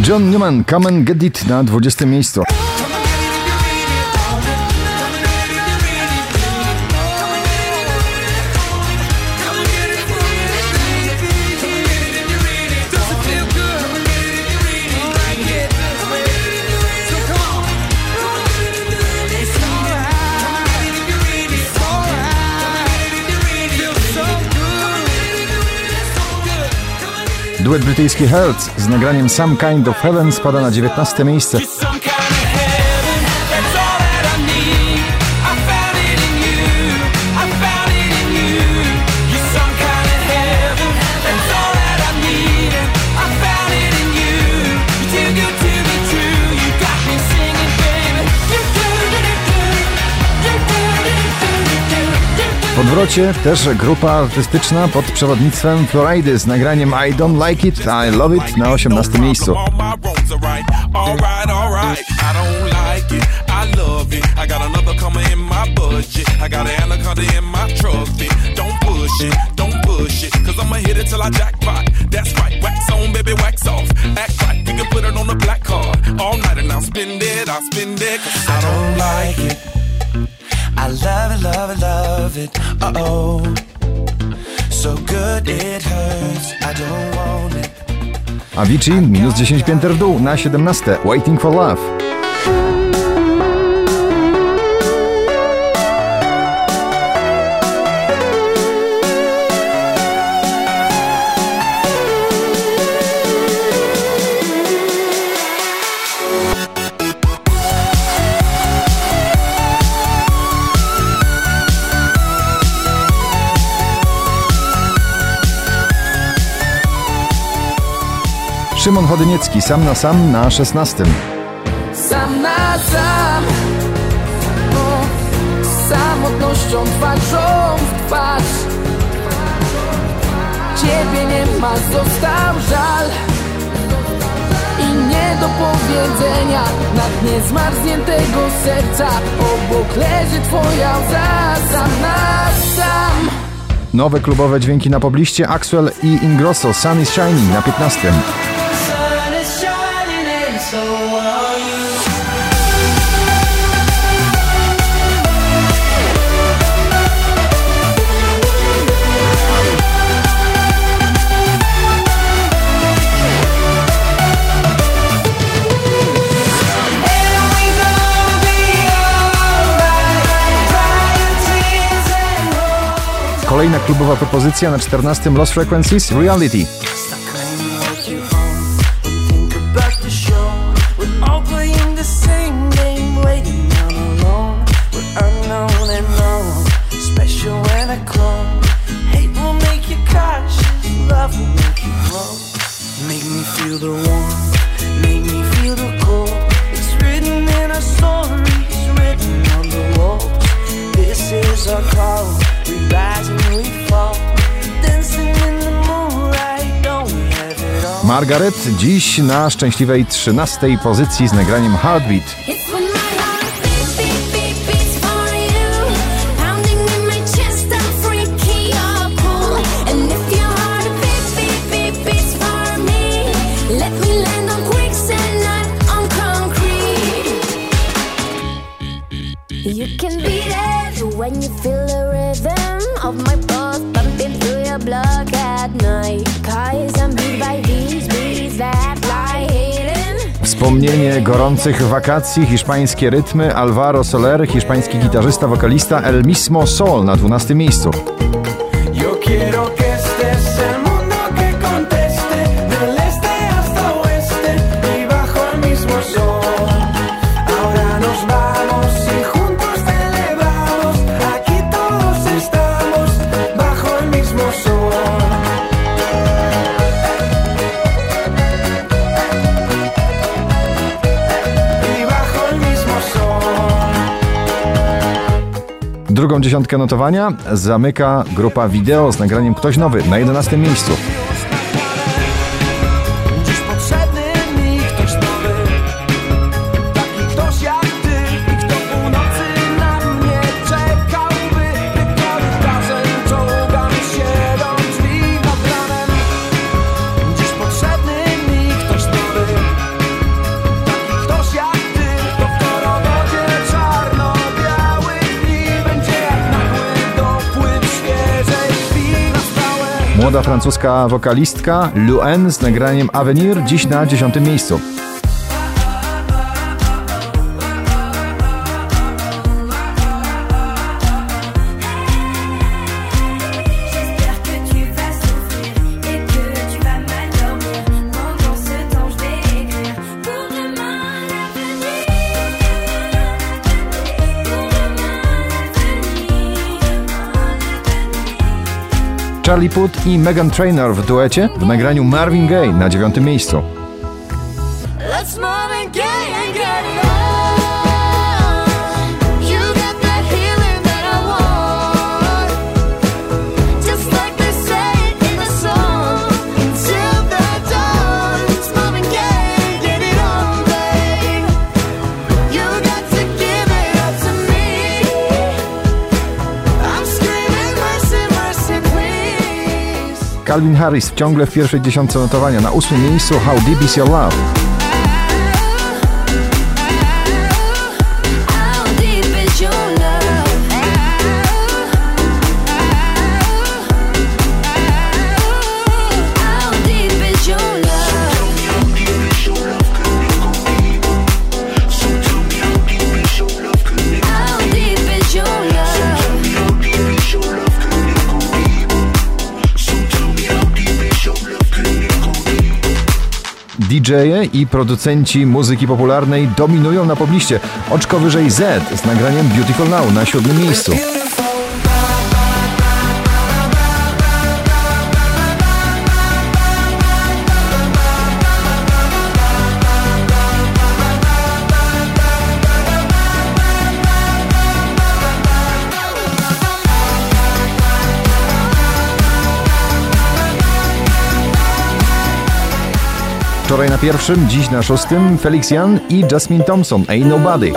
John Newman, Come and Get It na 20. miejscu. Duet brytyjski Hearts z nagraniem Some Kind of Heaven spada na 19. miejsce. W odwrocie też grupa artystyczna pod przewodnictwem Floridy z nagraniem I Don't Like It, I Love It na 18. miejscu. I love it, love it, love it, uh-oh. So good it hurts, I don't want it. Avicii minus 10 pięter w dół na 17. Waiting for Love. Szymon Chodyniecki, Sam na sam na 16. Sam na sam, z samotnością twarzą w twarz. Ciebie nie ma, został żal i nie do powiedzenia. Na dnie zmarzniętego serca obok leży twoja łza. Sam na sam. Nowe klubowe dźwięki na pobliście. Axwell i Ingrosso, Sun is Shining na 15. Kolejna klubowa propozycja na 14. Lost Frequencies, Reality. Margaret dziś na szczęśliwej 13. pozycji z nagraniem Heartbeat. Wspomnienie gorących wakacji, hiszpańskie rytmy, Alvaro Soler, hiszpański gitarzysta, wokalista, El Mismo Sol na 12. miejscu. Drugą dziesiątkę notowania zamyka grupa Video z nagraniem Ktoś Nowy na 11. miejscu. Młoda francuska wokalistka Luan z nagraniem Avenir, dziś na 10. miejscu. Charlie Puth i Meghan Trainor w duecie w nagraniu Marvin Gaye na 9. miejscu. Calvin Harris ciągle w pierwszej dziesiątce notowania, na 8. miejscu How Deep Is Your Love. DJ-e i producenci muzyki popularnej dominują na pobliście. Oczko wyżej Z z nagraniem Beautiful Now na 7. miejscu. Wczoraj na 1, dziś na 6 Felix Jan i Jasmine Thompson, Ain't Nobody.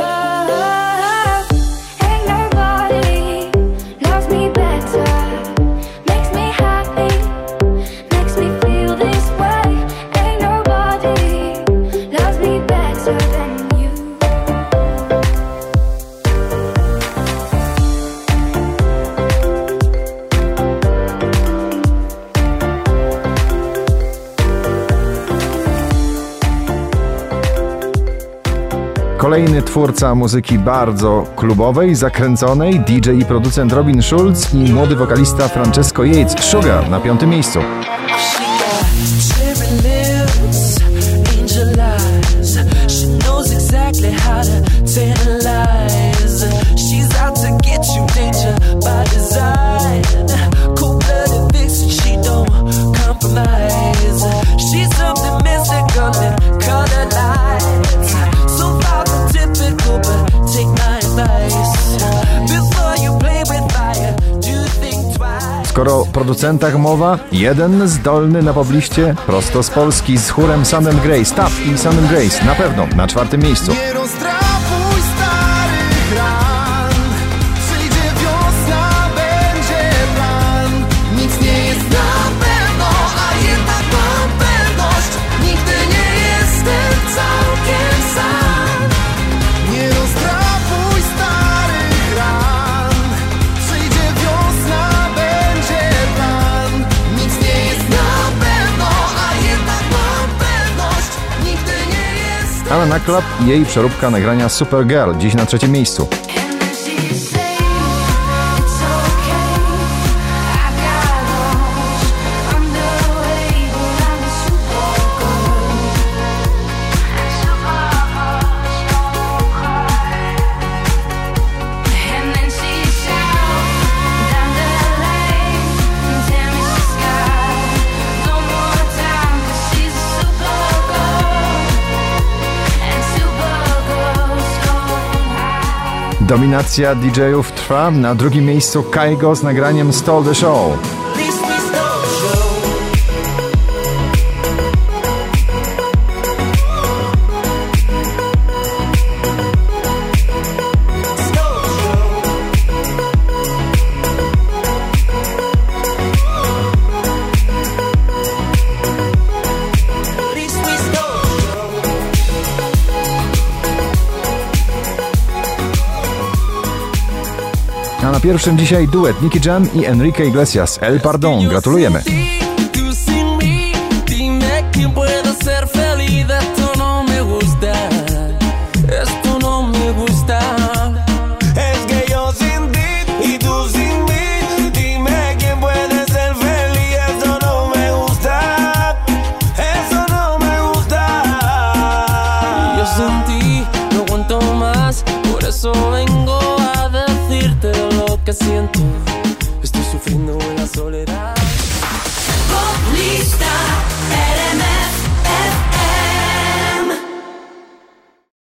Kolejny twórca muzyki bardzo klubowej, zakręconej, DJ i producent Robin Schulz i młody wokalista Francesco Yates, Sugar na 5. miejscu. Skoro o producentach mowa, jeden zdolny na pobliście, prosto z Polski, z chórem Sun and Grace, Tap i Sun and Grace, na pewno na 4. miejscu. Nie rozdrapuj starych ran, przyjdzie wiosna, będzie plan. Nic nie jest na pewno, a jednak mam pewność, nigdy nie jestem całkiem sam. Nie rozdrapuj starych ran, przyjdzie wiosna, będzie plan. Nic nie jest na pewno, a jednak mam pewność, nigdy nie jestem. Anna Naklap i jej przeróbka nagrania Supergirl, dziś na 3. miejscu. Dominacja DJ-ów trwa, na 2. miejscu Kygo z nagraniem Stole the Show. A na 1. dzisiaj duet Nicky Jam i Enrique Iglesias, El Pardon. Gratulujemy. quien pueda ser feliz. Esto no me gusta, esto no me gusta. Es que yo sin ti y tú sin mí, dime quién puede ser feliz. Eso no me gusta, eso no me gusta. Yo sin ti no aguanto más, por eso vengo a decirte lo que siento.